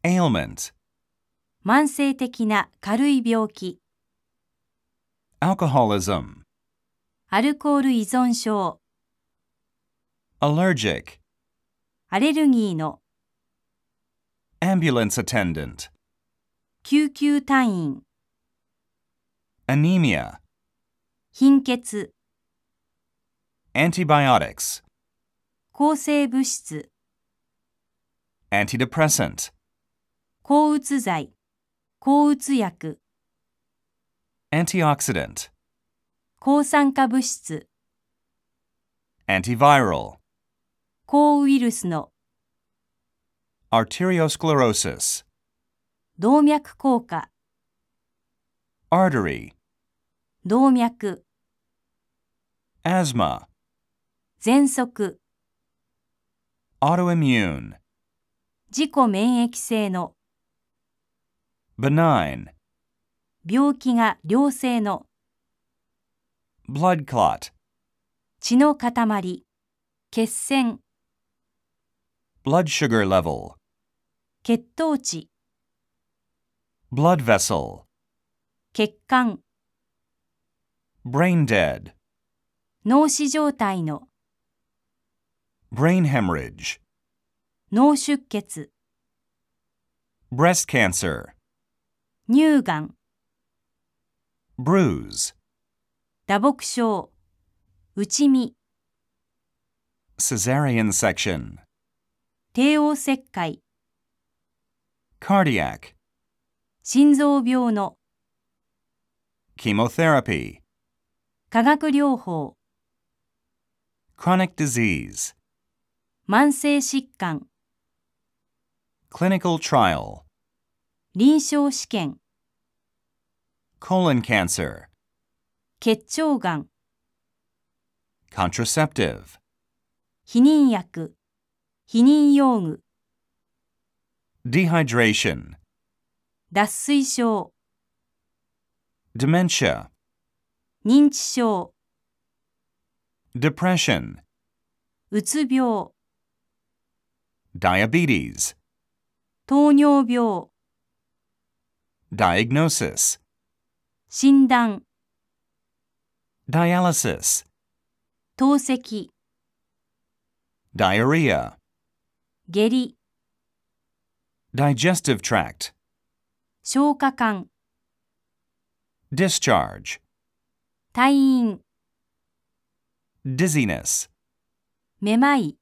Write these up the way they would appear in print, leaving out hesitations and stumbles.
ailment, 慢性的な軽い病気、 alcoholism, アルコール依存症、 allergic, アレルギーの、 ambulance attendant, 救急隊員、 anemia, 貧血、 antibiotics, 抗生物質、 antidepressant, 抗うつ剤、抗うつ薬、 antioxidant, 抗酸化物質、 antiviral, 抗ウイルスの、 arteriosclerosis, 動脈硬化、 artery, 動脈、 asthma, 喘息、 autoimmune, 自己免疫性の、 benign, 病気が良性の、 blood clot, 血の塊、血栓、 blood sugar level, 血糖値、 blood vessel, 血管、 brain dead, 脳死状態の、 brain hemorrhage, 脳出血、 breast cancer, 乳がん、 bruise, 打撲傷、内身、 cesarean section, 帝王切開、 cardiac, 心臓病の、 chemotherapy, 化学療法、 chronic disease, 慢性疾患、 clinical trial, 臨床試験、 colon cancer, 結腸がん、 contraceptive, 避妊薬、避妊用具、 dehydration, 脱水症、 dementia, 認知症、 depression, うつ病、 diabetes, 糖尿病、 diagnosis, 診断、 dialysis, 透析、 diarrhea, 下痢、 digestive tract, 消化管、 discharge, 退院、 dizziness, めまい、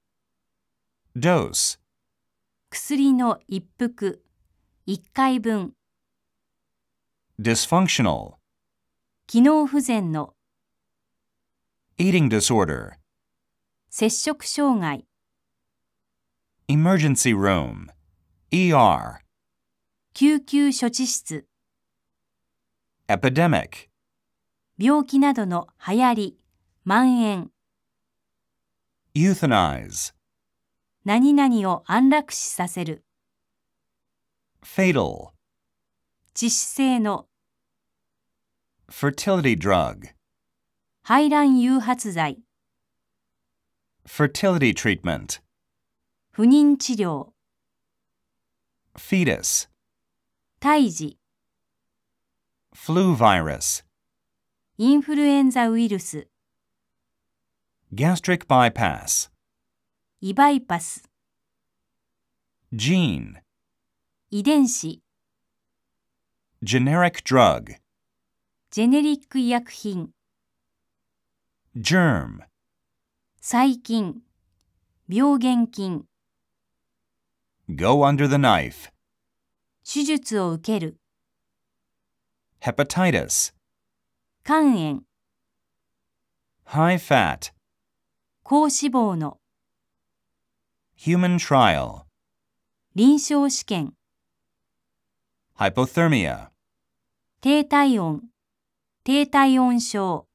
dose, 薬の一服、1回分、 dysfunctional, 機能不全の、 eating disorder, 摂食障害、 emergency room, ER, 救急処置室、 epidemic, 病気などの流行り、蔓延、 euthanize, 何々を安楽死させる、 fatal, 致死性の、 fertility drug, 排卵誘発剤、 fertility treatment, 不妊治療、 fetus, 胎児、 flu virus, インフルエンザウイルス、 gastric bypass, 胃バイパス、 gene, 遺伝子、 generic drug, ジェネリック医薬品、 germ, 細菌、病原菌、 go under the knife, 手術を受ける、 hepatitis, 肝炎、 high fat, 高脂肪の、 human trial, 臨床試験、 hypothermia, 低体温、低体温症。